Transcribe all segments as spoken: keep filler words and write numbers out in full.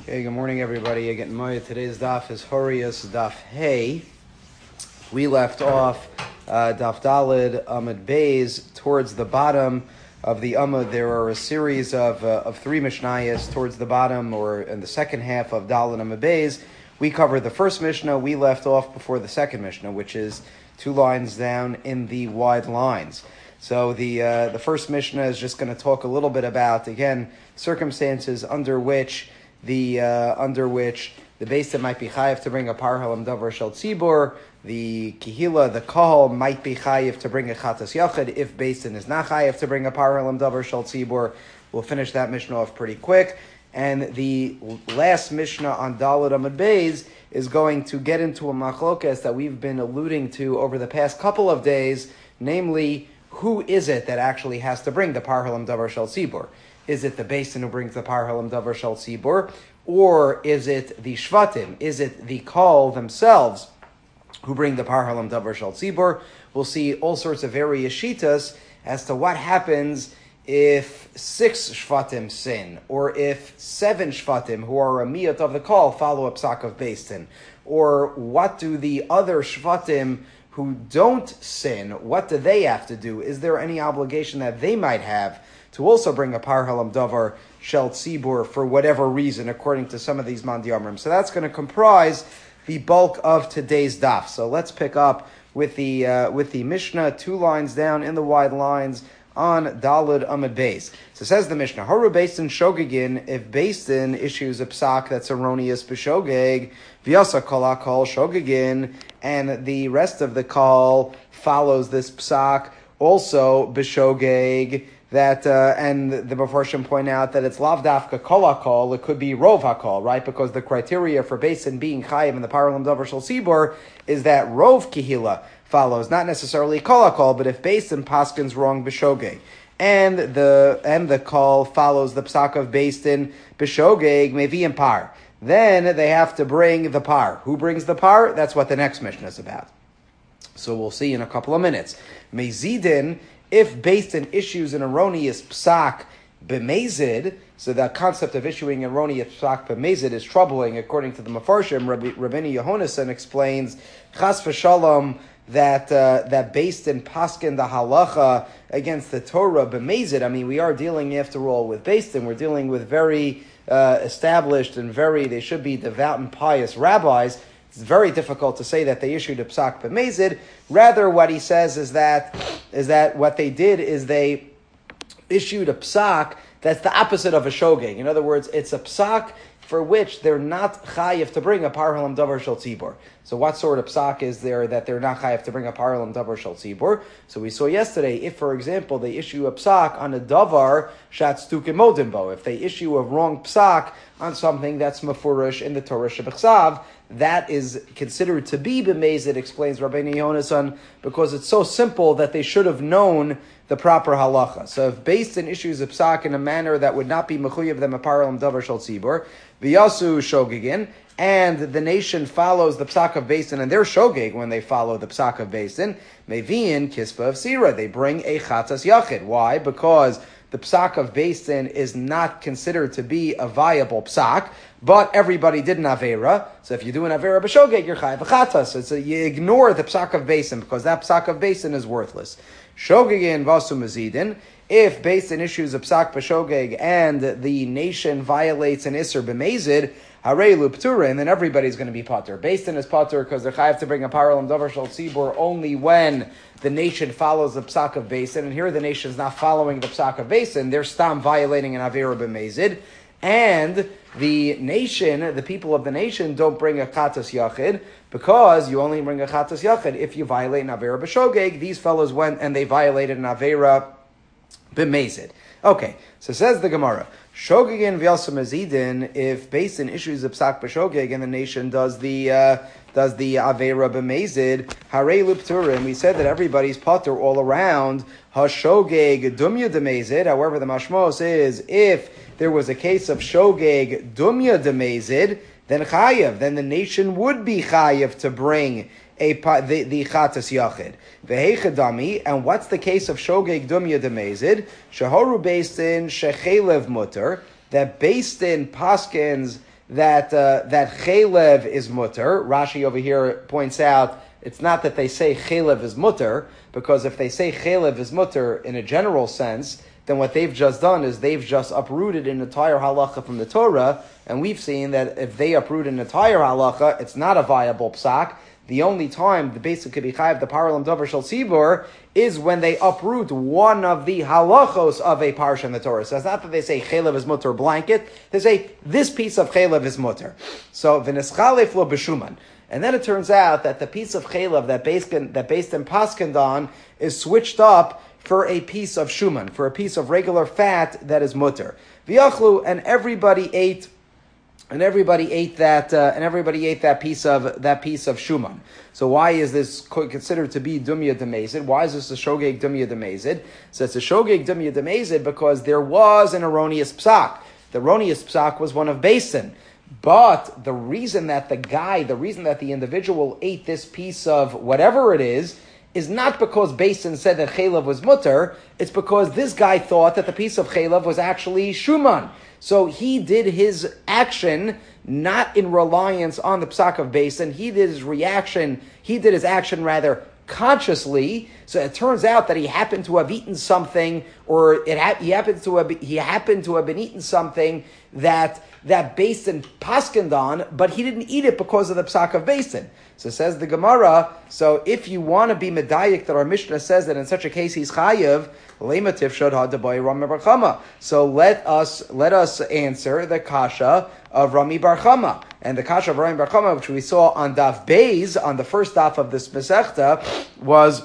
Okay, good morning, everybody. Again, Maya. Today's daf is Horius Daf Hey. We left off uh, Daf Dalid Amud Beis towards the bottom of the Amud. There are a series of uh, of three Mishnayos towards the bottom, or in the second half of Dalid Amud Beis. We covered the first Mishnah. We left off before the second Mishnah, which is two lines down in the wide lines. So the uh, the first Mishnah is just going to talk a little bit about, again, circumstances under which the uh, under which the base that might be chayiv to bring a par halam davar shel tzibur, the kihila, the kahal might be chayiv to bring a chatas yachid if basin is not chayiv to bring a par halam davar shel tzibur. We'll finish that Mishnah off pretty quick. And the last Mishnah on Daled Amud Beis is going to get into a machlokas that we've been alluding to over the past couple of days, namely, who is it that actually has to bring the par halam davar shel tzibur? Is it the basin who brings the par halam davar shel tzibur, or is it the shvatim? Is it the kol themselves who bring the par halam davar shel tzibur? We'll see all sorts of various shitas as to what happens if six shvatim sin, or if seven shvatim who are a miyat of the kol follow a psak of basin, or what do the other shvatim who don't sin, what do they have to do? Is there any obligation that they might have to also bring a par halam davar shel tzibur for whatever reason, according to some of these mandiyamrim? So that's going to comprise the bulk of today's daf. So let's pick up with the uh, with the Mishnah, two lines down in the wide lines on Daled Amud Beis. So says the Mishnah, Haru Beisin Shogegin, if Beisin issues a psak that's erroneous b'shogeg, v'yasa kol hakol Shogegin, and the rest of the kol follows this psak also b'shogeg, that uh, and the Mefarshim point out that it's lav dafka kol hakol, it could be rov hakol, right? Because the criteria for Beisin being chayiv in the par halam davar shel tzibur is that rov kihila follows, not necessarily kol hakol, but if Beisin paskins wrong b'shogeg, and the and the kol follows the psak of Beisin b'shogeg mevi par, then they have to bring the par. Who brings the par? That's what the next Mishnah is about. So we'll see in a couple of minutes. Mezidin, if Beisin issues an erroneous psak b'mezid, so the concept of issuing erroneous psak b'mezid is troubling, according to the Mefarshim. Rabbi, Rabbeinu Yehonasan explains chas v'shalom that uh, that Beisin paskin the halacha against the Torah b'mezid. I mean, we are dealing, after all, with Beisin. We're dealing with very uh, established and very, they should be devout and pious rabbis. It's very difficult to say that they issued a psak b'mezid. Rather, what he says is that is that what they did is they issued a psak that's the opposite of a shogeg. In other words, it's a psak for which they're not chayiv to bring a par halam davar shel tzibur. So what sort of psak is there that they're not chayiv to bring a par halam davar shel tzibur? So we saw yesterday, if, for example, they issue a psak on a davar shat stukim modimbo, if they issue a wrong psak on something that's mafurish in the Torah shebechsav, that is considered to be b'mezid, explains Rabbeinu Yonasan, because it's so simple that they should have known the proper halacha. So if Beisin issues a psak in a manner that would not be mechuyev them a par halam davar shel tzibur, v'yasu shogegin, and the nation follows the psak of Beisin, and they're shogeg when they follow the psak of Beisin, meviin kispa of sira, they bring a chatas yachid. Why? Because the psak of Beisin is not considered to be a viable psak, but everybody did an avera. So if you do an avera b'shogeg, you're chayav chatas. So you ignore the psak of Beisin because that psak of Beisin is worthless. Shogegin vasu mazidin. If Beisin issues a psak b'shogeg and the nation violates an iser b'mezid, harei luptura, and then everybody's going to be pater. Beisin is pater because they're chayav to bring a par halam davar shel tzibur only when the nation follows the psak of Beisin, and here the nation is not following the psak of Beisin, they're stam violating an avera b'mezid, and the nation, the people of the nation, don't bring a chatas yachid, because you only bring a chatas yachid if you violate an avera b'shogeg. These fellows went and they violated an avera b'mezid. Okay, so says the Gemara, shogegin v'yasum mazidin, if Beisin issues a psak b'shogeg and the nation does the uh, does the avera b'mezid, harei lupturim, we said that everybody's pater all around, hashogeg dumya demezid. However, the mashmos is, if there was a case of shogeg dumya demezid, then chayev, then the nation would be chayev to bring a the, the chatas yachid. Vehechadami, and what's the case of shogeg dumya demezid? Shahoru Beisin shechelev mutter, that Beisin paskins that uh, that chelev is mutter. Rashi over here points out it's not that they say chelev is mutter, because if they say chelev is mutter in a general sense, then what they've just done is they've just uprooted an entire halacha from the Torah, and we've seen that if they uproot an entire halacha, it's not a viable psak. The only time the basic could be chayav the paralam davar shel tzibur is when they uproot one of the halachos of a parsha in the Torah. So it's not that they say chelev is mutter blanket. They say this piece of chelev is mutter. So v'neschalef lo b'shuman. And then it turns out that the piece of chelev that based that based in Paskandan is switched up for a piece of shuman, for a piece of regular fat that is mutter. V'yachlu, and everybody ate, and everybody ate that, uh, and everybody ate that piece of that piece of shuman. So why is this considered to be dumya demezid? Why is this a shogeg dumya demezid? So it's a shogeg dumya demezid because there was an erroneous psak. The erroneous psak was one of basin. But the reason that the guy, the reason that the individual ate this piece of whatever it is, is not because Basin said that chelev was mutter, it's because this guy thought that the piece of chelev was actually shuman. So he did his action not in reliance on the psak of Basin, he did his reaction, he did his action rather consciously. So it turns out that he happened to have eaten something, or it ha- he happened to have he happened to have been eating something that that Basin paskened on, but he didn't eat it because of the psak of Basin. So says the Gemara, so if you want to be medayik, that our Mishnah says that in such a case he's chayiv, lemativ shod hadabai Rami bar Chama. So let us let us answer the kasha of Rami bar Chama. And the kasha of Rami bar Chama, which we saw on Daf Beis, on the first daf of this Masechta, was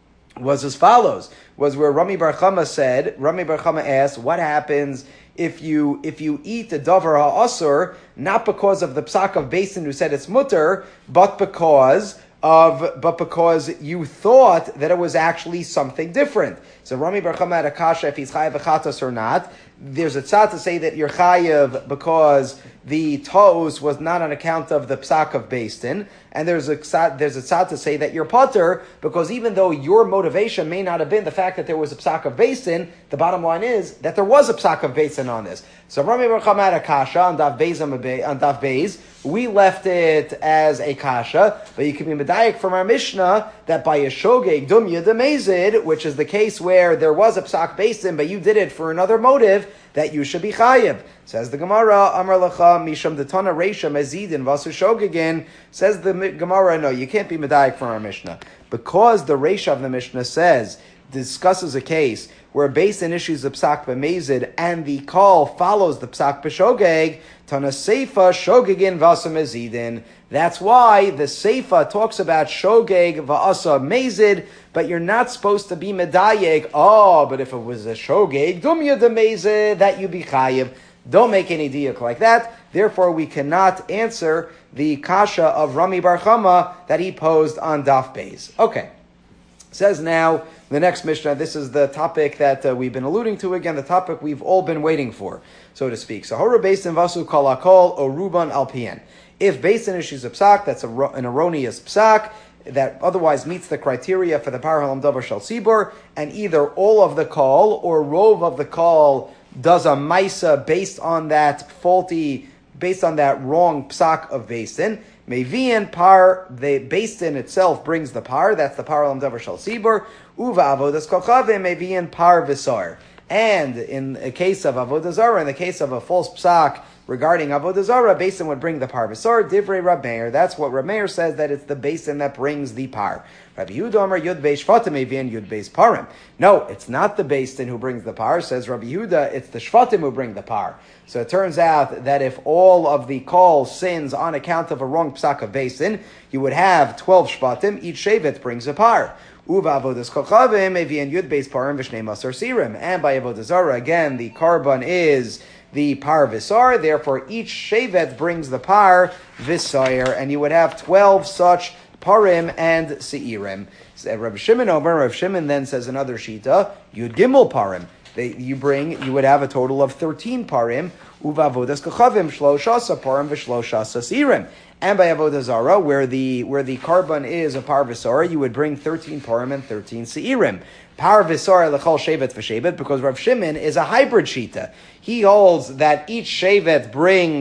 was as follows: was where Rami bar Chama said, Rami bar Chama asked, what happens if you if you eat the davar ha'asur, not because of the psak of Basin who said it's mutter, but because of but because you thought that it was actually something different. So Rami bar Chama had a kasha if he's chayav v'chatas or not. There's a tzad to say that you're chayav because the toes was not on account of the psak of Basin, and there's a tzad, there's a tzad to say that you're potter because even though your motivation may not have been the fact that there was a psak of Basin, the bottom line is that there was a psak of Basin on this. So Rami bar Chama had a kasha on Daf Beis on Daf Beis. We left it as a kasha, but you can be medayik from our Mishnah that by a shogeg dumya demezid, which is the case where there was a psak Basin, but you did it for another motive, that you should be chayiv. Says the Gemara, Amar Lacha Misham Detana Reisha Mezidin Vasu Shogegin. Says the Gemara, no, you can't be medayik from our Mishnah because the Reisha of the Mishnah says discusses a case where Basin issues a psak b'mezid and the call follows the psak b'shogeg. Tana Seifa Shogegin Vasu Mezidin. That's why the Seifa talks about shogeg va'asa mezid, but you're not supposed to be medayek. Oh, but if it was a shogeg dumya de mezid, that you be chayiv. Don't make any diuk like that. Therefore, we cannot answer the kasha of Rami bar Chama that he posed on Daf Beis. Okay. Says now the next Mishnah. This is the topic that uh, we've been alluding to again. The topic we've all been waiting for, so to speak. So hora Basin vasu kalakol or ruban alpien. If Basin issues a psak, that's a, an erroneous psak that otherwise meets the criteria for the parahalam davar shel tzibur, and either all of the call or rove of the call does a maisa based on that faulty, based on that wrong psak of Basin. Mevian par, the Basin itself brings the par, that's the parahalam davar shel tzibur. Uva avodas kochavim mevian par visar. And in the case of avodah zarah, in the case of a false psak regarding avodah zarah, Basin would bring the par. Visar divrei Rab Meir. That's what Rab Meir says, that it's the Basin that brings the par. Rabbi Yehuda Omer Yud Beis Shvatim Evian Yud Beis Parim. No, it's not the Basin who brings the par. Says Rabbi Yehuda, it's the Shvatim who bring the par. So it turns out that if all of the call sins on account of a wrong psak of Basin, you would have twelve Shvatim. Each shevet brings a par. Uva avodas kochavim evian yud beis parim v'shnei masar sirim. And by avodah zarah, again, the korban is the par visar. Therefore, each shevet brings the par visar, and you would have twelve such parim and seirim. So Rabbi Shimon Omer, Rabbi Shimon then says another shita, yud gimel parim. They, you bring, you would have a total of thirteen parim. Uva avodas kochavim shloshasa parim v'shloshasa seirim. And by avodah zarah, where the where the korban is a par visar, you would bring thirteen parim and thirteen seirim. Par visar lechol shevet v'shevet, because Rav Shimon is a hybrid shita. He holds that each shevet brings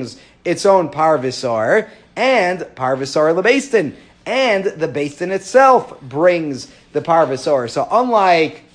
its own parvisar, and parvisar lebeistin, and the beistin itself brings the parvisar. So unlike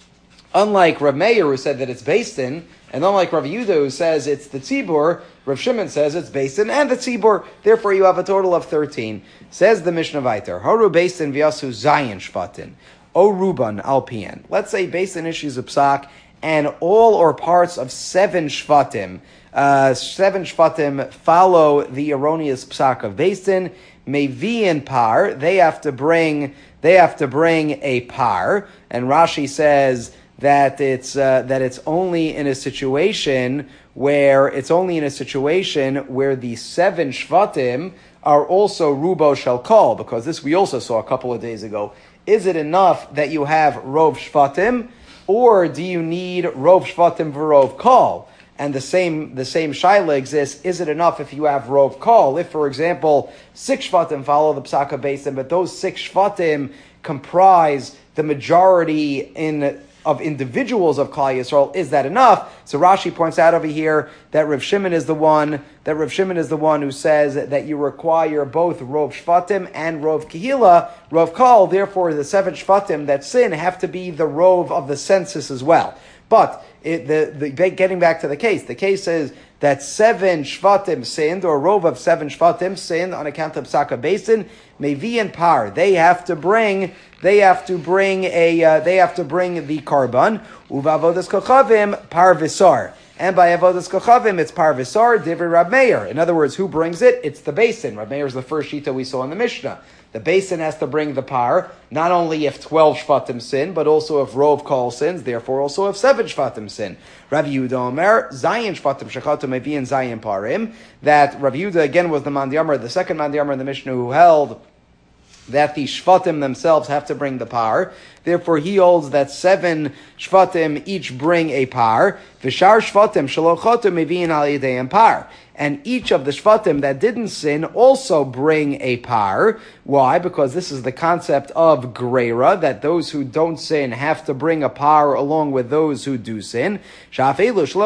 unlike Rav Meir, who said that it's beistin, and unlike Rav Yehuda, who says it's the tzibur, Rav Shimon says it's beistin and the tzibur. Therefore, you have a total of thirteen. Says the Mishnah Vayter, Haru beistin v'yasu zayin shvatin, o ruban alpian. Let's say beistin issues a psak, and all or parts of seven shvatim, uh, seven shvatim follow the erroneous psak of beistin. Mevi and par, they have to bring, they have to bring a par, and Rashi says that it's uh, that it's only in a situation where it's only in a situation where the seven shvatim are also rubo shel kol, because this we also saw a couple of days ago. Is it enough that you have rov shvatim, or do you need rov shvatim v'rov kol? And the same the same shaila exists. Is it enough if you have rov kol? If, for example, six shvatim follow the psaka basin, but those six shvatim comprise the majority in of individuals of Klal Yisrael, is that enough? So Rashi points out over here that Rav Shimon is the one that Rav Shimon is the one who says that you require both Rov Shvatim and Rov Kehila, Rov Kol. Therefore, the seven Shvatim that sin have to be the Rov of the census as well. But it, the, the getting back to the case, the case is that seven Shvatim sinned, or Rov of seven Shvatim sinned on account of Psaka Basin, Mevi and Par. They have to bring, they have to bring a, uh, they have to bring the Karban. Uva Avodas Kochavim, Par Visar. And by Avodas Kochavim, it's Par Visar, Divrei Rab Meir. In other words, who brings it? It's the Basin. Rab Meir is the first shita we saw in the Mishnah. The Basin has to bring the par, not only if twelve Shvatim sin, but also if Rov Kol sins, therefore also if seven Shvatim sin. Rav Yehuda Omer, Zayin Shvatim Shechatum Mevi and Zayin Parim, that Rav Yehuda again was the Mandiyamar, the second Mandiyamar in the Mishnah who held that the Shvatim themselves have to bring the par. Therefore, he holds that seven Shvatim each bring a par. V'shar Shvatim Shalochotum Mevi'in Al Yedei Par. And each of the Shvatim that didn't sin also bring a par. Why? Because this is the concept of Greira, that those who don't sin have to bring a par along with those who do sin. Because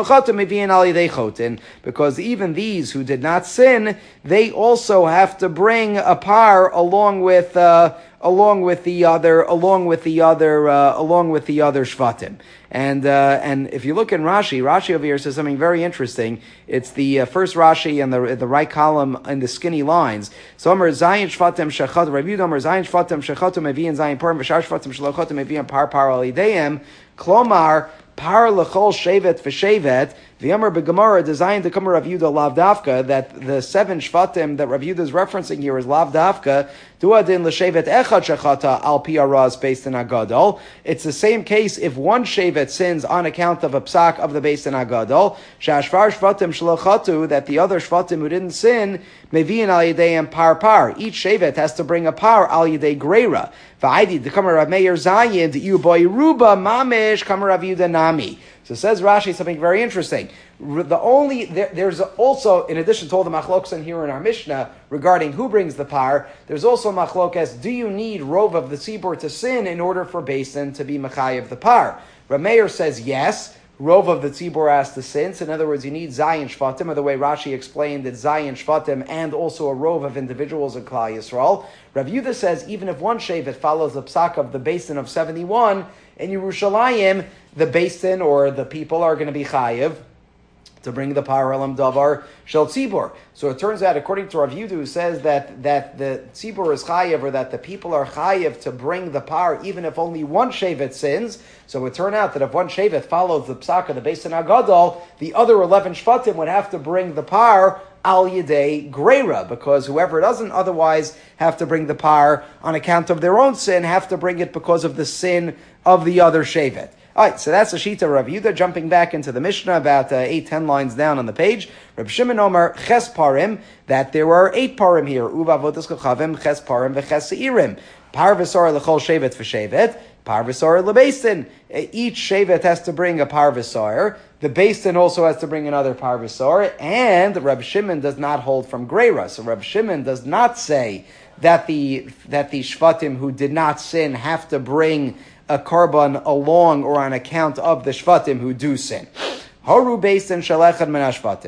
even these who did not sin, they also have to bring a par along with uh, along with the other along with the other uh, along with the other Shvatim. And uh, and if you look in Rashi, Rashi over here says something very interesting. It's the uh, first Rashi in the the right column in the skinny lines. So Amar Zayin Shvatim Shechat Rav Yehuda Amar Zayin Shvatim Shechatum Mevi'in Zayin Parim V'shar Shvatim Shlochatum Mevi'in Par Par Alideim Klomar Par Lechol Shevet V'Shevet V'Amar B'Gemara designed to come Rav Yehuda Lav Dafka, that the seven Shvatim that Rav Yehuda is referencing here is Lav Dafka Duadin L'Shevet Echad Shechata Al Pi Araz based in Agadol. It's the same case if one Shevet sins on account of a psak of the base in Agadol. Shashvar Shvatim Shlochatu, that the other Shvatim who didn't sin Mevi'in Al Yedei Par Par. Each Shevet has to bring a par Al Yedei Greira. V'Aidi the Kamar Rav Meir Zayin D'Yu Boy Ruba Mamish Kamar Rav Yehuda Nami. So says Rashi something very interesting. The only there, there's also, in addition to all the machlokas here in our Mishnah regarding who brings the par, there's also machlokas. Do you need rov of the tzibur to sin in order for basin to be mechayev the par? Rav Meir says yes. Rov of the tzibur has to sin. So in other words, you need zayin shvatim, or the way Rashi explained that zayin shvatim and also a rov of individuals in Klal Yisrael. Rav Yehuda says even if one shevet follows the psak of the basin of seventy-one in Yerushalayim, the basin or the people are going to be chayev to bring the par elam davar shel tzibur. So it turns out, according to Rav Yehuda, who says that that the tzibur is chayev, or that the people are chayev to bring the par, even if only one shevet sins. So it would turn out that if one shevet follows the psak of the basin agadol, the other eleven shvatim would have to bring the par al yedei greira, because whoever doesn't otherwise have to bring the par on account of their own sin have to bring it because of the sin of the other shevet. All right, so that's the shita Rav Yehuda. Jumping back into the Mishnah, about uh, eight, ten lines down on the page. Reb Shimon Omer ches parim, that there are eight parim here. Uva avodas kochavim ches parim v'ches seirim. Par v'sor lechol shevet v'shevet. Par v'sor lebeistin. Each shevet has to bring a par v'sor. The beistin also has to bring another par v'sor. And Reb Shimon does not hold from greira. So Reb Shimon does not say that the that the shvatim who did not sin have to bring a karban along or on account of the shvatim who do sin. Haru based in shalechad min hashvatim.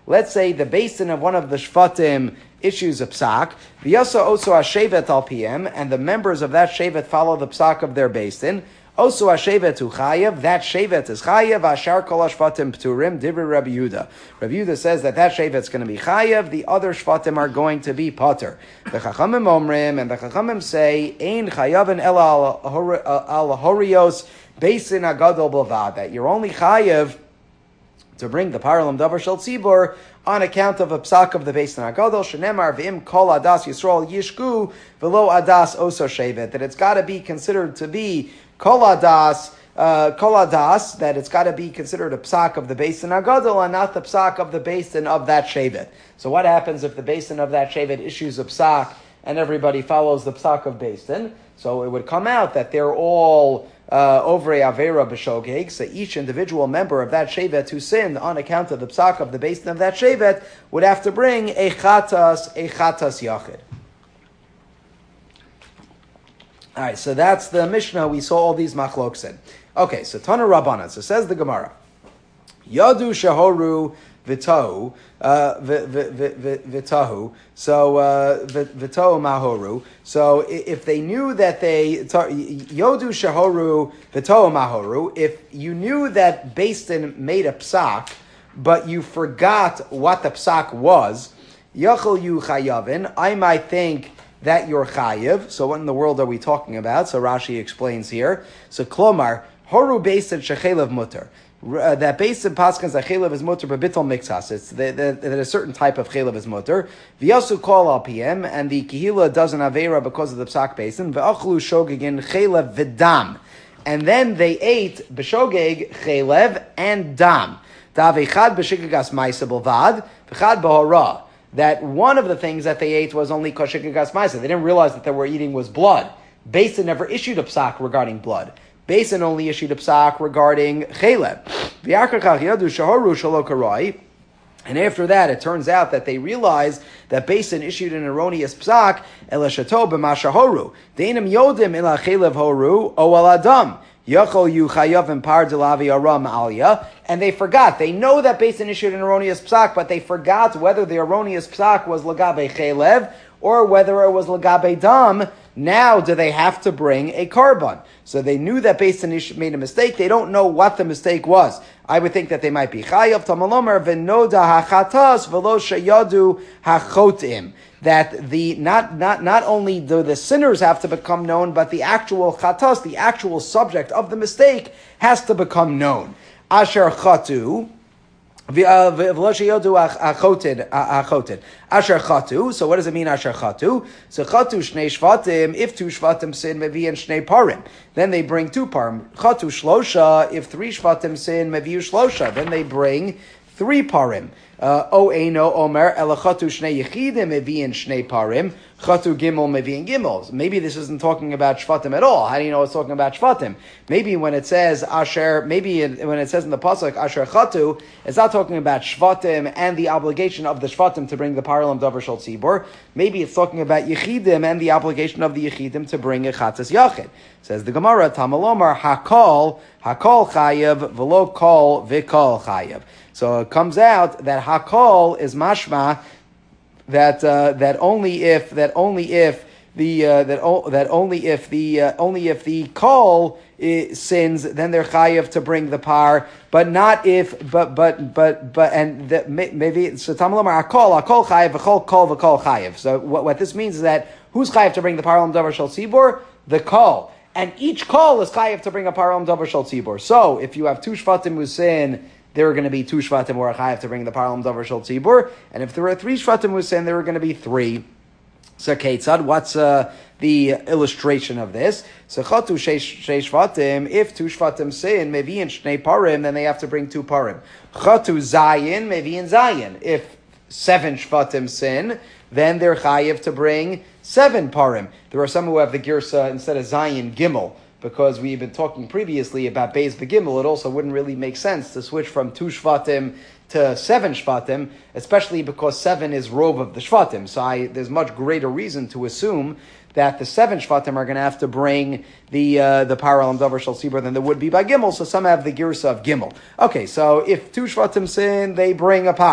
let's say the basin of one of the shvatim issues a psak, v'yasa oso hashevet al pm, and the members of that shevet follow the psak of their basin. Oso hashevet hu chayev, that shevet is chayev. Ashar kol hashvatim pturim. Divri Rabbi Yehuda. Rabbi Yehuda says that that shevet's going to be chayev. The other shvatim are going to be potter. The chachamim omrim, and the chachamim say ein chayavin ela al horios basin agadol bavad, that you're only chayev to bring the paralam davar shel tzibur on account of a psak of the basin agadol. Shenemar v'im kol adas yisrael yishku v'lo adas oso shevet, that it's got to be considered to be kol adas, uh, kol adas, that it's got to be considered a psak of the basin agadol and not the psak of the basin of that shevet. So what happens if the basin of that shevet issues a psak and everybody follows the psak of basin? So it would come out that they're all uh, over a avera b'shogeg. So each individual member of that shevet who sinned on account of the psak of the basin of that shevet would have to bring a chatas, a chatas yachid. All right, so that's the Mishnah. We saw all these machlokes in. Okay, so Tana Rabbanan. So says the Gemara, Yadu shahoru v'tahu, uh, v'tahu. So uh, v'tahu mahoru. So if they knew that they Yodu shahoru v'tahu mahoru, if you knew that Basin made a psak, but you forgot what the psak was, yachol yu chayavin, I might think that you're chayiv. So what in the world are we talking about? So Rashi explains here. So klomar horu Basin shechelav mutter. Uh, that Basin paskans that chelav is mutter b'bitol mixas. It's the, the, that a certain type of chelav is mutter. V'yasu kol al pm, and the kihila does an avera because of the psak Basin. V'achlu shogegin chelav v'dam, and then they ate b'shogeg chelav and dam. Davechad b'shikagas ma'isa b'vad v'chad b'hora. That one of the things that they ate was only koshikagas ma'isa. They didn't realize that they were eating was blood. Basin never issued a psak regarding blood. Basin only issued a psak regarding chelev. And after that, it turns out that they realized that Basin issued an erroneous psak, elashato b'mashahoru. Deinim yodim ila chelev horu o al adam. Yachol yu chayavim par delavi aram aliyah. And they forgot. They know that Basin issued an erroneous psak, but they forgot whether the erroneous psak was lagabe chelev or whether it was lagabe dam. Now, do they have to bring a korban? So they knew that Basin made a mistake. They don't know what the mistake was. I would think that they might be chayav tamalomer v'noda hachatas v'lo sheyadu hachotim. That the not not not only do the sinners have to become known, but the actual chatas, the actual subject of the mistake, has to become known. Asher chatu. Asher chatu. So what does it mean, asher chatu? So chatu shnei shvatim. If two shvatim sin, mevi and shnei parim. Then they bring two parim. Chatu shlosha. If three shvatim sin, mevi shlosha. Then they bring three parim. O eino omer elachatu shnei yechidim mevi and shnei parim. Chatu gimel mevi and gimel. Maybe this isn't talking about shvatim at all. How do you know it's talking about shvatim? Maybe when it says asher, maybe when it says in the pasuk asher chatu, it's not talking about shvatim and the obligation of the shvatim to bring the paralam davar shel tzibur. Maybe it's talking about yechidim and the obligation of the yechidim to bring a chatzas yachid. Says the Gemara, Tamalomar hakol hakol chayev v'lo kol v'kol chayev. So it comes out that hakol is mashma that uh, that only if that only if the uh, that o- that only if the uh, only if the kol sins, then they're chayev to bring the par, but not if but but but but and that maybe so tamalomar hakol hakol chayev v'chol kol v'kol chayev. So what, what this means is that who's chayev to bring the paralam davar shel tzibur? The kol. And each kol is chayev to bring a paralam davar shel tzibur. So if you have two shvatim who sin, there are going to be two shvatim who are chayev to bring the paralam davar shel tzibur. And if there are three shvatim who sin, there are going to be three. So Ketzad, what's uh, the illustration of this? So chatu sheish shvatim, if two shvatim sin, mevi and shnei parim, then they have to bring two parim. Chatu zayin, mevi and zayin. If seven shvatim sin, then they're chayev to bring seven parim. There are some who have the girsa instead of zayin gimel, because we've been talking previously about beis v'gimel. It also wouldn't really make sense to switch from two shvatim to seven shvatim, especially because seven is rov of the shvatim. So I, there's much greater reason to assume that the seven shvatim are going to have to bring the uh, the paralam davar shel tzibur than there would be by gimel. So some have the girsa of gimel. Okay, so if two shvatim sin, they bring a par.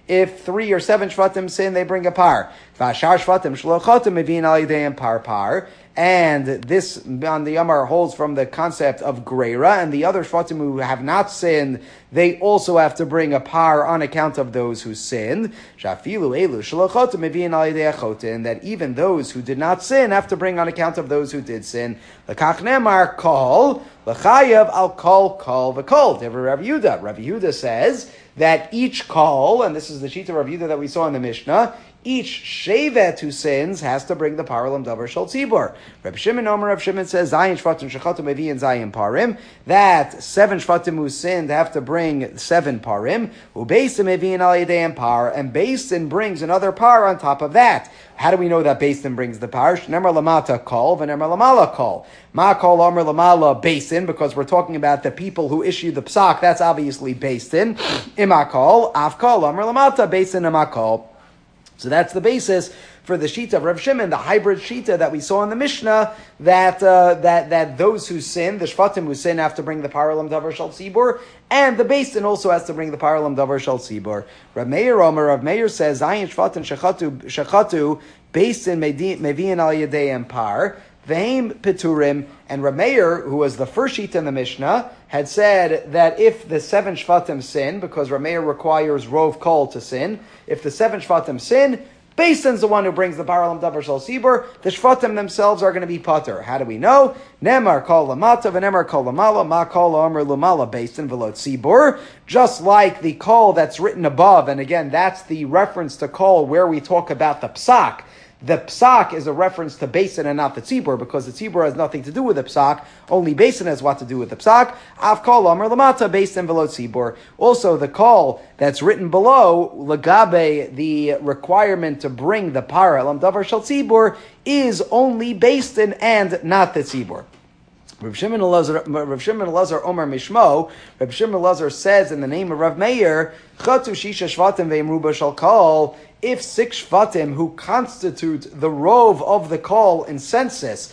If three or seven shvatim sin, they bring a par. V'ashar shvatim shlochotim mevi'in al yedayim par par. And this on the Yamar holds from the concept of Greira, and the other Shvatim who have not sinned, they also have to bring a par on account of those who sinned. Shafilu elu shalochotim mevi'in al yedei achotin, that even those who did not sin have to bring on account of those who did sin. L'kach nemar kol l'chayav al kol kol v'kol. Rav Yehuda. Rav Yehuda says that each kol, and this is the sheet of Rav Yehuda that we saw in the Mishnah, each shevet who sins has to bring the paralam davar shel tzibur. Reb Shimon Omer Reb Shimon says zayin shvatim shechatum mevi'in zayin parim, that seven shvatim who sinned have to bring seven parim. Ubeisim mevi'in al yedayim par, and Beisin brings another par on top of that. How do we know that Beisin brings the par? Shnemar lamata kol v'nemar lamala kol. Ma kol omer lamala Beisin, because we're talking about the people who issue the psak. That's obviously Beisin. Ima kol af kol omer lamata Beisin ima kol. So that's the basis for the Shita of Rav Shimon, the hybrid Shita that we saw in the Mishnah, that uh, that that those who sin, the Shvatim who sin, have to bring the Paralam Davar Shal Tzibur, and the Beis Din also has to bring the Paralam Davar Shal Tzibur. Rav Meir Omer, Rav Meir says, Zayin Shvatim Shechatu, Shechatu Beis Din Mevi'in Al Yedayim Par, Ve'im Peturim, and Rav Meir, who was the first Shita in the Mishnah, had said that if the seven Shvatim sin, because Rav Meir requires Rov Kol to sin, if the seven Shvatim sin, Beis Din's the one who brings the Paralam Davar Shal Tzibur. The Shvatim themselves are going to be Pater. How do we know? Nemar Kol Lamata v'Nemar Kol Lamala Ma Kol Omer Lumala Beis Din v'Lo Tzibur. Just like the Kol that's written above, and again, that's the reference to Kol where we talk about the Psak. The psak is a reference to Beis Din and not the tzibur, because the tzibur has nothing to do with the psak. Only Beis Din has what to do with the psak. Av kol amar lamata Beis Din v'lo tzibur. Also, the call that's written below lagabe, the requirement to bring the para lam davar shel tzibur, is only Beis Din and not the tzibur. Rav Shimon Elazar, Rav Shimon Elazar Omer Mishmo, Rav Shimon Elazar says in the name of Rav Meir, Chatu Shisha Shvatim ve'imru b'shal kol, if six Shvatim who constitute the rove of the call in census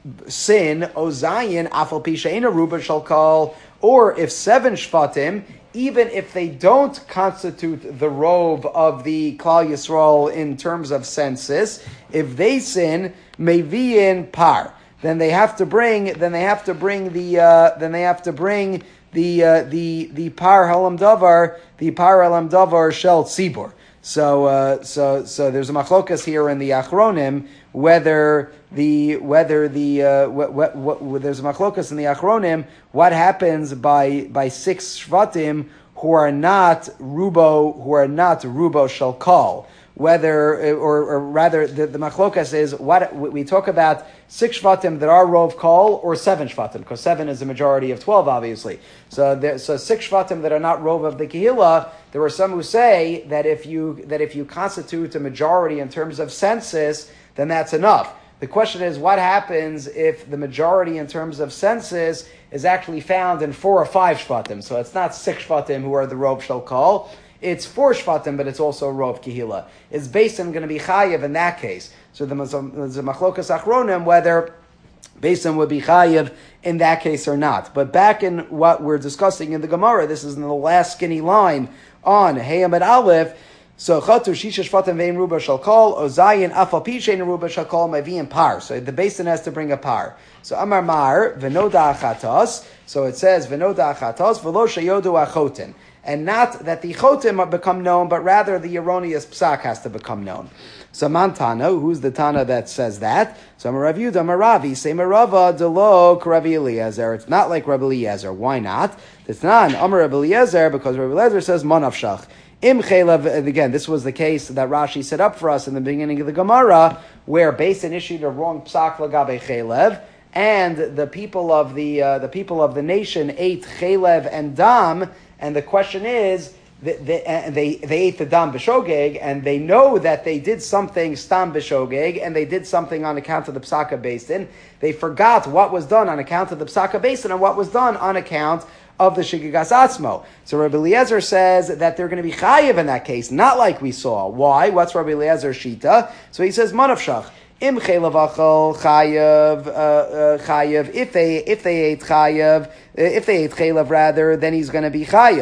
sin, Ozayin, Afal Pi She'ena Ruba shal kol, or if seven Shvatim, even if they don't constitute the rove of the Klal Yisrael in terms of census, if they sin, Mevi'in Par, then they have to bring. Then they have to bring the. Uh, then they have to bring the uh, the the par halam davar, the par halam davar shel tzibur. So uh, so so there's a machlokas here in the Achronim whether the whether the uh, what, what, what, there's a machlokas in the Achronim what happens by by six shvatim who are not rubo who are not rubo shel kol. Whether, or, or rather, the, the machlokas is what we talk about six shvatim that are rov kol or seven shvatim, because seven is a majority of twelve, obviously. So, there, so six shvatim that are not rov of the kehillah. There are some who say that if you that if you constitute a majority in terms of census, then that's enough. The question is, what happens if the majority in terms of census is actually found in four or five shvatim? So it's not six shvatim who are the rov shel kol. It's four shvatim, but it's also rov kehila. Is Beis Din going to be chayiv in that case? So there's a machlokas achronim whether Beis Din would be chayiv in that case or not. But back in what we're discussing in the Gemara, this is in the last skinny line on Hey Amid Aleph. So chatu shisha shvatim vein ruba shal kol ozayin afal pi shein ruba shal kol maviyim par. So the Beis Din has to bring a par. So Amar Mar v'noda achatos. So it says v'noda achatos v'lo sheyodu achotin. And not that the chotim become known, but rather the erroneous psak has to become known. So Mantana, who's the Tana that says that? So Rav Yehuda Maravi, say Marava delo Rav Eliezer. It's not like Rav Eliezer. Why not? It's not an Amar Rav Eliezer because Rav Eliezer says Manavshach. Im chelev, again, this was the case that Rashi set up for us in the beginning of the Gemara, where Beis Din issued a wrong psak lagabe chelev, and the people of the uh, the people of the nation ate chelev and dam. And the question is, they, they, they, they ate the dam b'shogeg, and they know that they did something stam b'shogeg, and they did something on account of the psaka Beis Din. They forgot what was done on account of the psaka Beis Din and what was done on account of the shigigas atzmo. So Rabbi Eliezer says that they're going to be chayiv in that case, not like we saw. Why? What's Rabbi Eliezer's shita? So he says manavshach. Im chaylavachal chayav uh, chayav. If they if they ate chayav, if they ate chaylav rather, then he's going to be chayav.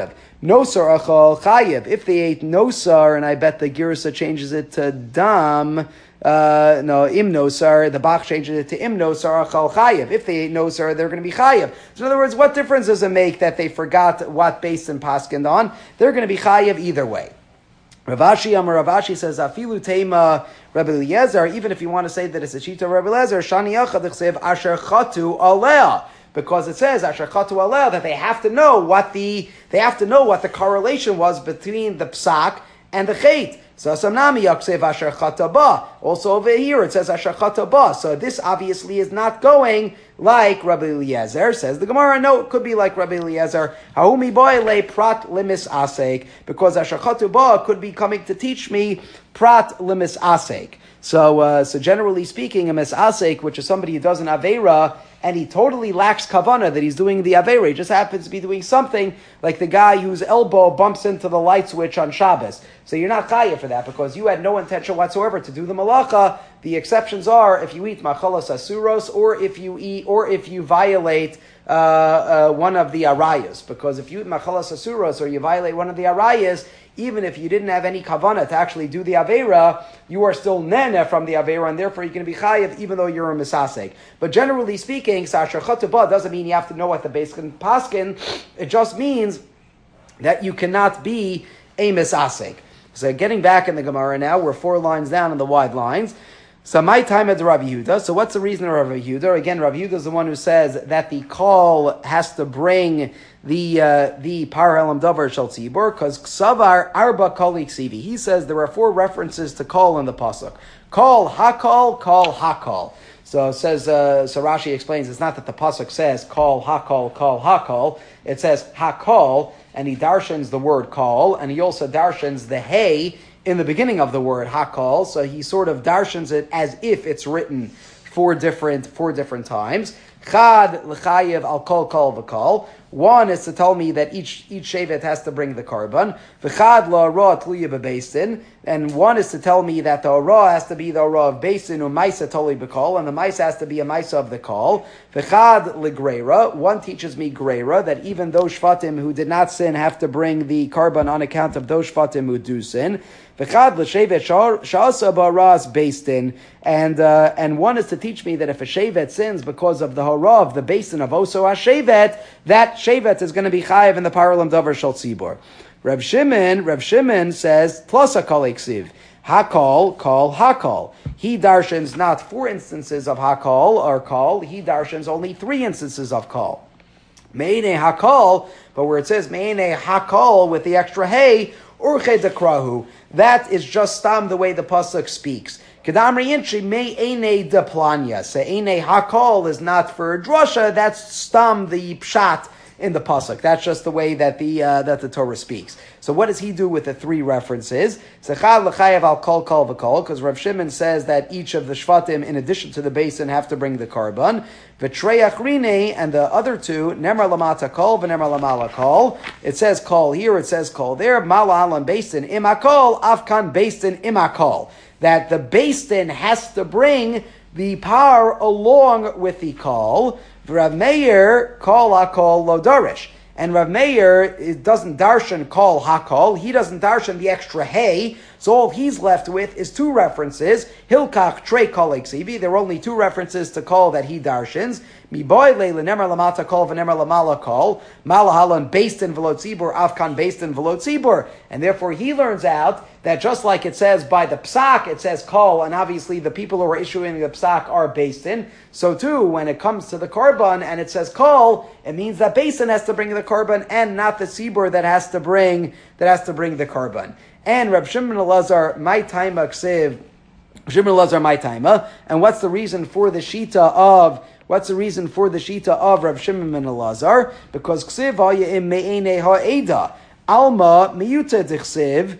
nosar achal chayiv. If they ate nosar, and I bet the Girsa changes it to dam. Uh, no, imnosar, the Bach changes it to imnosar achal chayiv. If they ate nosar, they're going to be chayiv. So in other words, what difference does it make that they forgot what base and paskind on? They're going to be chayiv either way. Rav Ashi Amar Rav Ashi says, Afilu Tema Rabbi Eliezer, even if you want to say that it's a Shita of Rabbi Eliezer, Shani Yachad Chsev Asher Chatu Alea. Because it says Asher Chatu Alea that they have to know what the they have to know what the correlation was between the psak and the chait. So Samnami Yaksev Asher Chataba. Also over here it says Asher Chataba. So this obviously is not going like Rabbi Eliezer. Says the Gemara, no, it could be like Rabbi Eliezer. Haumi boile prat limis asek. Because Asher Chataba could be coming to teach me prat limis asek. So, uh, so generally speaking, a misasek, which is somebody who does an aveira, and he totally lacks kavana that he's doing the aveira. He just happens to be doing something like the guy whose elbow bumps into the light switch on Shabbos. So you're not chayav for that because you had no intention whatsoever to do the malacha. The exceptions are if you eat machalas asuros, or if you eat, or if you violate uh, uh, one of the arayas. Because if you eat machalas asuros or you violate one of the arayas, even if you didn't have any kavana to actually do the aveira, you are still nene from the aveira, and therefore you're going to be chayiv even though you're a misasek. But generally speaking, sasher chatubah doesn't mean you have to know what the base can paskin. It just means that you cannot be a misasek. So getting back in the Gemara now, we're four lines down in the wide lines. So my time at Rabbi Yehuda. So what's the reason of Rabbi Yehuda? Again, Rabbi Yehuda is the one who says that the call has to bring the uh, the par elam davar shel tzibur, because ksavar arba kol iksivi. He says there are four references to call in the pasuk. Call hakol, call hakol. So it says uh, so Rashi explains it's not that the pasuk says call hakol, call hakol. It says hakol, and he darshans the word call, and he also darshans the hey in the beginning of the word hakol, so he sort of darshans it as if it's written four different four different times. Chad l'chayev al kol kol v'kol. One is to tell me that each each shevet has to bring the korban. V'chad la'ara tluya b'beisin, and one is to tell me that the ara has to be the ara of beisin u'maisa toli b'kol, and the maisa has to be a maisa of the kol. V'chad l'greira. One teaches me greira, that even those shvatim who did not sin have to bring the korban on account of those shvatim who do sin. V'chad l'shevet sha'asa ba'aras beisin, and uh, and one is to teach me that if a shevet sins because of the hara of the basin of oso ha-shevet, that shevet is going to be chayiv in the paralam davar shel tzibur. Reb Shimon, Reb Shimon says plus a kol eksiv. Hakol, call, hakol. He darshans not four instances of hakol or call. He darshans only three instances of call. Me'ene hakol, but where it says me'ene hakol with the extra hey, urche dekrahu. That is just stam the way the pasuk speaks. Kedamri inchi me'ene de planya. Se'ene hakol is not for drasha. That's stam the pshat in the pasuk. That's just the way that the uh, that the Torah speaks. So what does he do with the three references? Sechad l'chayev al kol kol v'kol, because Rav Shimon says that each of the shvatim, in addition to the basin, have to bring the korban. V'trei achrine, and the other two, nemar lamata kol v'nemar lamala kol. It says kol here, it says kol there. Mala alan basin imakol, afkan basin imakol. That the basin has to bring the par along with the kol. Rav Meir call hakol lo darish, and Rav Meir it doesn't darshan call hakol. He doesn't darshan the extra hey. So all he's left with is two references. Hilkach trei kol eksivi. There are only two references to call that he darshans. Mi boy le lenemar lamata kol v'nemar lamala kol. Malahalan based in v'lo tzibur, afkan based in v'lo tzibur. And therefore he learns out that just like it says by the psak, it says call, and obviously the people who are issuing the psak are based in. So too, when it comes to the korban and it says call, it means that basin has to bring the korban and not the tzibur that has to bring that has to bring the korban. And Reb Shimon Elazar, my time aksiv, Shimon Elazar, my time. And what's the reason for the shita of what's the reason for the shita of Reb Shimon ben Elazar? Because ksiv ha'yim me'enei ha'eda alma miyuta d'chsiv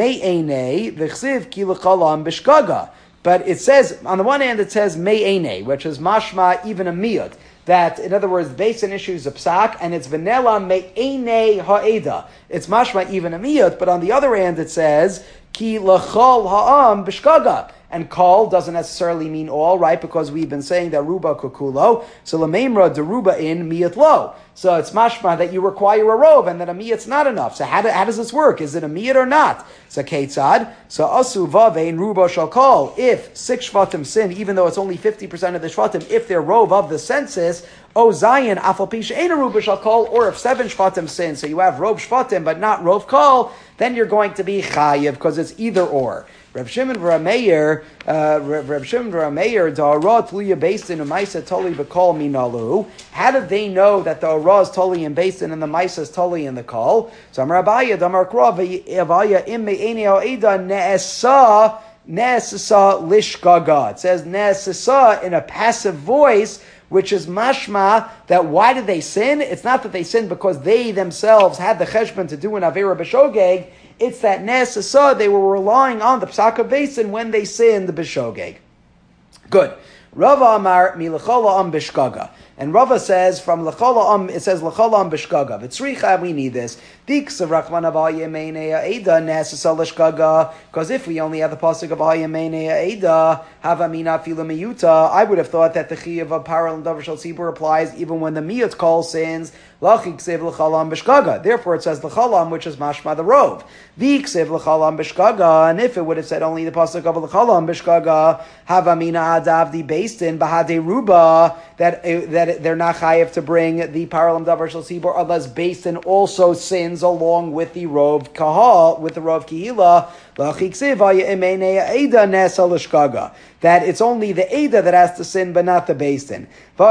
me'enei v'chsiv ki l'chalam b'shgaga. But it says on the one hand it says me'enei, which is mashma even a miyut. That, in other words, basin issues a psak, and it's vanilla me'enei ha'eda. It's mashma even a miyut, but on the other hand it says, ki l'chol ha'am b'shgaga. and kol doesn't necessarily mean all, right? Because we've been saying that ruba kukulo. So lamemra deruba in miyat lo. So it's mashma that you require a rove and that a miyat's not enough. So how, do, how does this work? Is it a miyat or not? So ketzad. So asu vavein ruba shall call. If six shvatim sin, even though it's only fifty percent of the shvatim, if they're rove of the census, O Zion, Afal Pisha Ein Ruba shall call, or if seven Shvatim sin, so you have Rov Shvatim but not Rov Kol, then you're going to be Chayiv, because it's either or. Reb Shimon v'Rameir, uh, Reb Shimon v'Rameir, Da'arah Tluya Basin U'Maisa Toli B'Kol Minalu. How did they know that the Arah is Toli in Basin and the Maisa is Toli in the Kol? So Amar Abaya, Damar Krov, Avaya Im Me'eni Ha'eda Ne'esa, Ne'esa Lishgaga. It says Ne'esa in a passive voice, which is mashma that why did they sin? It's not that they sinned because they themselves had the cheshbon to do an avera b'shogeg. It's that nesasa they were relying on the psaka basin when they sinned the b'shogeg. Good. Rava Amar mi lechola am bishgaga. And Rava says from lechola am, it says lechola am bishgaga. V'tzricha, we need this. Diksa rachman avaya meinei eda nesasa lishgaga. Because if we only have the pasuk of avaya meinei eda, havamina fila miyuta, I would have thought that the chiyuv of parallel and davar shal tzibur applies even when the miyut call sins. Lachik sev lechalam bishgaga. Therefore, it says lechalam, which is mashma the rov. V'iksev lechalam bishgaga. And if it would have said only the pasuk of lechalam bishgaga, havamina adavdi beistin bahade ruba, that that they're not chayiv to bring the parallel davar shal tzibur unless beistin also sins along with the rov kahal, with the rov kihila. That it's only the Eda that has to sin, but not the Beistin.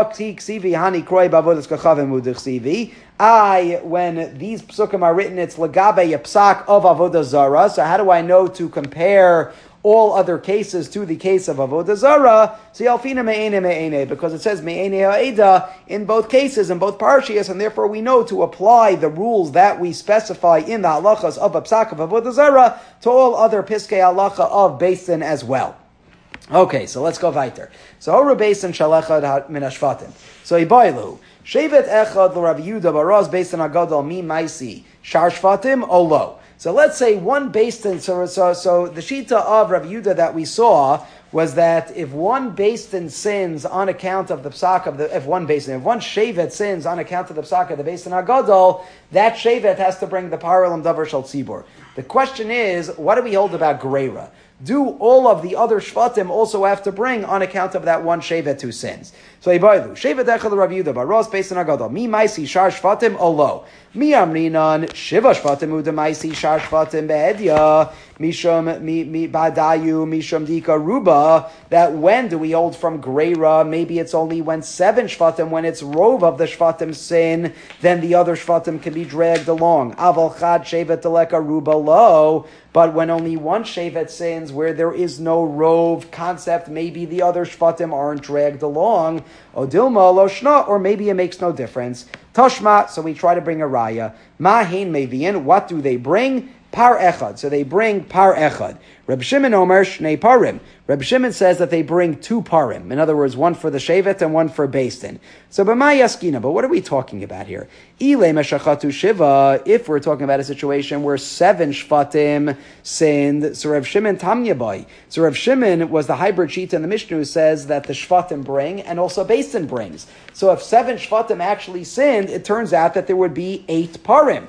I, when these psukim are written, it's lagabe a psak of avodah zara. So how do I know to compare all other cases to the case of avodah zara? So yalfina me'ene me'ene, because it says me'ene ha'eda in both cases, in both parshias, and therefore we know to apply the rules that we specify in the halachas of a psak of avodah zara to all other piskei halacha of Beistin as well. Okay, so let's go weiter. So Hora Beistin shalechad min hashvatim. So Ibailu. Shevet echad l'Rav Yehuda baraz Beistin agadol mi maisi shar shvatim olo. So let's say one Beistin, so, so, so the shita of Rav Yehuda that we saw was that if one Beistin sins on account of the psak of the, if one Beistin, if one Shevet sins on account of the psak of the Beistin agadol, that Shevet has to bring the parallel davar shal tzibur. The question is, what do we hold about Greira? Do all of the other shvatim also have to bring on account of that one shevet who sins? So Ibailu, shevet echad Rav Yehuda baros Beistin agadol mi maisi shar shvatim olo mi amrinan shiva shvatim uda maisi shar shvatim beedya mishum mi mi badayu mishum dika ruba. That when do we hold from Greira? Maybe it's only when seven shvatim, when it's rov of the shvatim sin, then the other shvatim can be dragged along. Aval chad shevet teleka ruba lo. But when only one shevet sins, where there is no rov concept, maybe the other shvatim aren't dragged along. Odilma lo shna, or maybe it makes no difference. Tashma, so we try to bring a raya. Mahin mevian, what do they bring? Par echad. So they bring par echad. Reb Shimon Omer shnei parim. Reb Shimon says that they bring two parim. In other words, one for the shevet and one for Beistin. So b'may yaskina. But what are we talking about here? Ile meshachatu shiva. If we're talking about a situation where seven shvatim sinned, so Reb Shimon tamya boy. So Reb Shimon was the hybrid sheet in the Mishnah who says that the shvatim bring and also Beistin brings. So if seven shvatim actually sinned, it turns out that there would be eight parim.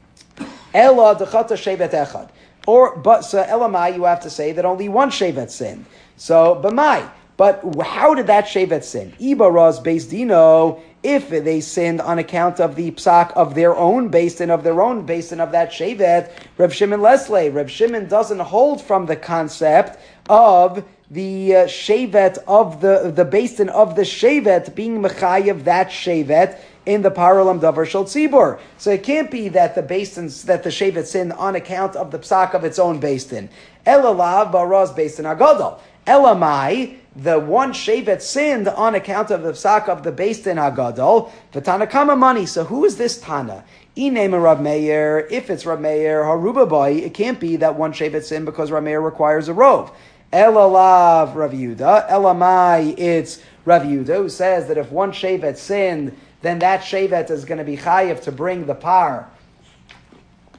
Ela dechata shevet echad. Or, but, so elamai, you have to say that only one shevet sinned. So, b'mai. But how did that shevet sin? Ibaraz beis dino, if they sinned on account of the psak of their own basin, of their own basin of that shevet, Reb Shimon Lesley. Reb Shimon doesn't hold from the concept of the uh, shevet of the, the basin of the shevet being mechayev that shevet in the paralam davar shel tzibur. So it can't be that the basins, that the shevet sinned on account of the psak of its own basin. Elalav baraz basin agadol. Elamai, the one shevet sinned on account of the psak of the basin agadol. V'tanakama money. So who is this Tana? Inema Rav Meir. If it's Rav Meir, haruba boy, it can't be that one shevet sinned because Rav Meir requires a rov. Elalav Rav Yehuda. Elamai, it's Rav Yehuda who says that if one shevet sinned, then that shevet is going to be chayiv to bring the par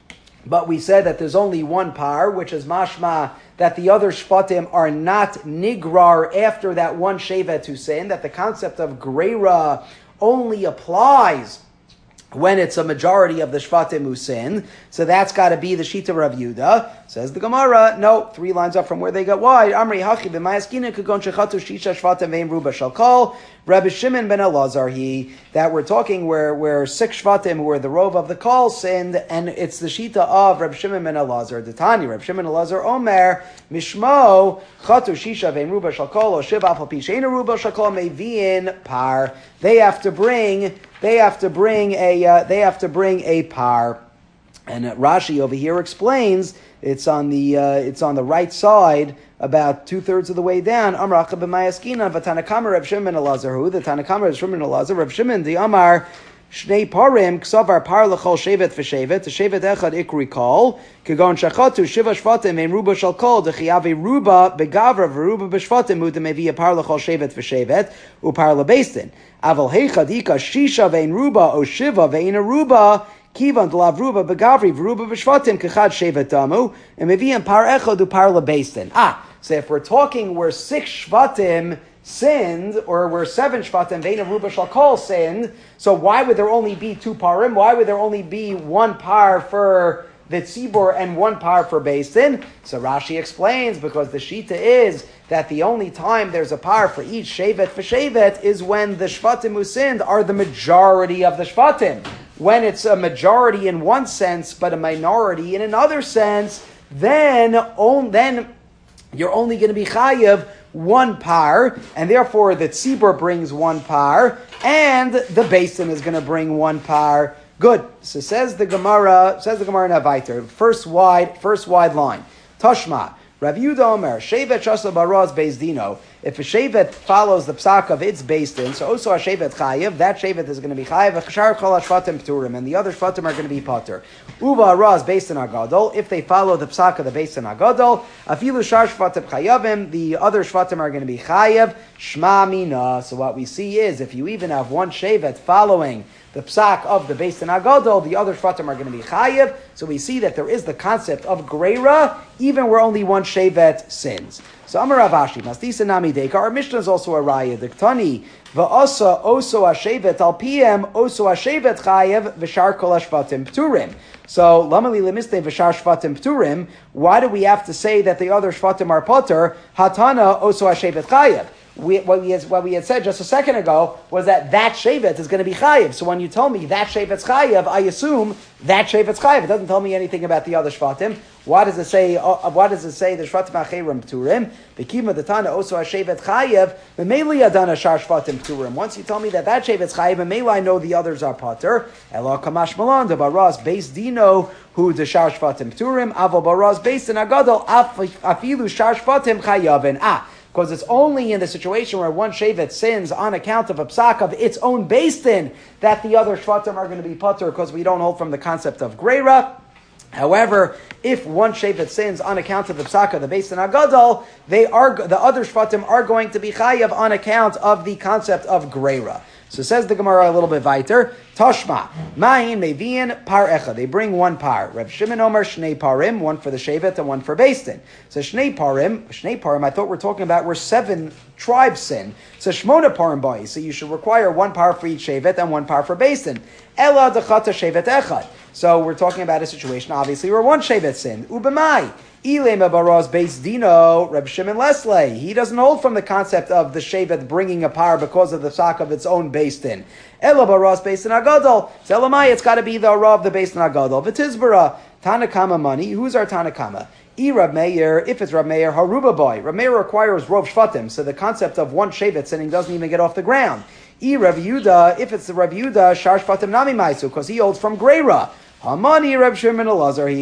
but we said that there's only one par, which is mashma that the other shvatim are not nigrar after that one shevet to sin, that the concept of greira only applies when it's a majority of the shvatim who sin. So that's got to be the shita Rav Yehuda. Says the Gemara, no, three lines up from where they got wide. Amri hachi b'mayaskina kagon shechatu shisha shvatim ve'im ruba shalkol. Rabbi Shimon ben Elazar, he, that we're talking where, where six shvatim who were the rov of the kol sinned, and it's the shita of Rabbi Shimon ben Elazar. The Tani, Rabbi Shimon ben Elazar Omer, Mishmo, chatu shisha ve'im ruba shalkol, o shiv afal pi she'ena ruba shalkol mevi'in par. They have to bring, they have to bring a, uh, they have to bring a par. And uh, Rashi over here explains, it's on the, uh, it's on the right side, about two thirds of the way down. Amracha b'mayaskina v'tanakama Reb Shimon ben Elazar. Who the Tanakama Reb Shimon ben Elazar? Reb Shimon the Amar shnei parim ksavar par lechol shevet v'shevet. The shevet echad ikri kol kegon shachatu shiva shvatim ein ruba shal kol dechiyavi ruba begavra v'ruba b'shvatim hu demevi a par lechol shevet v'shevet upar lebeistin. Aval heichad ika shisha vein ruba o shiva vein a ruba. Kivan delav ruba begavri v'ruba b'shvatim kechad shevet damu and mevi par echad upar lebeistin. Ah. So if we're talking where six shvatim sinned, or where seven shvatim, vein of ruba shalkol sinned, so why would there only be two parim? Why would there only be one par for the tzibur and one par for beis din? So Rashi explains, because the shita is that the only time there's a par for each shevet for shevet is when the shvatim who sinned are the majority of the shvatim. When it's a majority in one sense, but a minority in another sense, then, on, then you're only going to be chayav one par, and therefore the tzibur brings one par, and the basin is going to bring one par. Good. So says the Gemara, says the Gemara Navaiter, first wide, first wide line. Tashma, Rav Yehuda Omer, shevet shasa baraz beis dino. If a shevet follows the psak of its beis din, so also a shevet chayiv, that shevet is going to be chayiv. V'chashar kol hashvatim pturim, and the other shvatim are going to be potter. Uva raz beis din agadol. If they follow the psak of the beis din agadol, afilu shar shvatim chayavim, the other shvatim are going to be chayiv. Shma mina. So what we see is, if you even have one shevet following the psak of the beis din agadol, the other shvatim are going to be chayiv. So we see that there is the concept of greira, even where only one shevet sins. So Amar Rav Ashi, Mastisa Nami Deka, our Mishnah is also a raya. Diktani, Va'asa oso hashevet al pm, oso hashevet chayev, v'shar kol hashvatim pturim. So, Lamali lemiste v'shar shvatim pturim, why do we have to say that the other shvatim are potter? Hatana oso hashevet chayev. We, what, we had, what we had said just a second ago was that that shevet is going to be chayiv. So when you tell me that shevet's chayiv, I assume that shevet's chayiv. It doesn't tell me anything about the other shvatim. Why does it say? Uh, why does it say the shvatim acherim pturim? Bekima the tana also a shevet chayiv. Memeli adana shar shvatim pturim. Once you tell me that that shevet's chayiv, memeli I know the others are potter. Ela kamash malan de baraz beis dino who the shar shvatim pturim. Aval baraz beis din agadol afilu shar shvatim chayavin. Ah. Because it's only in the situation where one shevet sins on account of a psak of its own beis din that the other shvatim are going to be potter, because we don't hold from the concept of greira. However, if one shevet sins on account of the psak of the beis din agadol, they are the other shvatim are going to be chayav on account of the concept of greira. So says the Gemara a little bit weiter. Tashma, ma'in mevian par echa. They bring one par. Reb Shimon Omer shnei parim, one for the shevet and one for beis din. So shnei parim, shnei parim. I thought we we're talking about where seven tribes sin. So shmona parim bai. So you should require one par for each shevet and one par for beis din. Ela dechata shevet echad. So we're talking about a situation, obviously, where one shevet sin. Ubemai. Ilema baraz beis dino, Reb Shimon Leslie. He doesn't hold from the concept of the shevet bringing a par because of the sak of its own beis din. Ela baraz beis din agadol. So Elamai, it's got to be the rav the beis din agadol. V'tizbara Tanakama money. Who's our Tanakama? E Rab Meir. If it's Rab Meir, Haruba boy. Rab Meir requires rov shvatim, so the concept of one shevet sinning doesn't even get off the ground. E Rav Yehuda. If it's the Rav Yehuda, shar shvatim nami maisu, because he holds from greira. Hamani Reb Shimon Elazar. He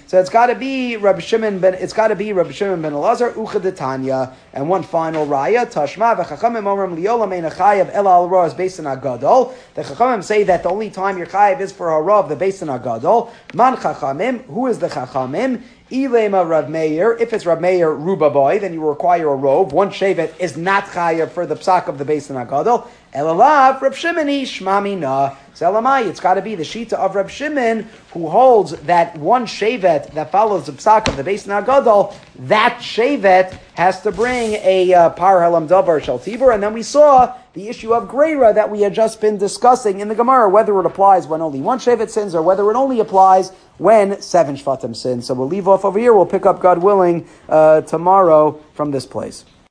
So it's got to be Rabbi Shimon ben. It's got to be Rabbi Shimon ben Elazar Ucha Detanya. And one final raya Tashma v'Chachamim Omrim Liolam Ein Chayav Ela Al Roz Beis Agadol. The Chachamim say that the only time your chayav is for harav the Beis Agadol. Man Chachamim. Who is the Chachamim? Ilema Rav Meir. If it's Rav Meir Rubaboy, then you require a robe. One shevet is not chayav for the psak of the Beis Agadol. Elalav Rav Shimoni Shmami Na. So Elamai, it's got to be the shita of Rav Shimon who holds that one shevet that follows the psak of the Beis Agadol, that shevet has to bring a uh, par halam davar shel tibur. And then we saw the issue of greira that we had just been discussing in the Gemara, whether it applies when only one shevet sins or whether it only applies when seven shvatim sin. So we'll leave off over here. We'll pick up, God willing, uh, tomorrow from this place.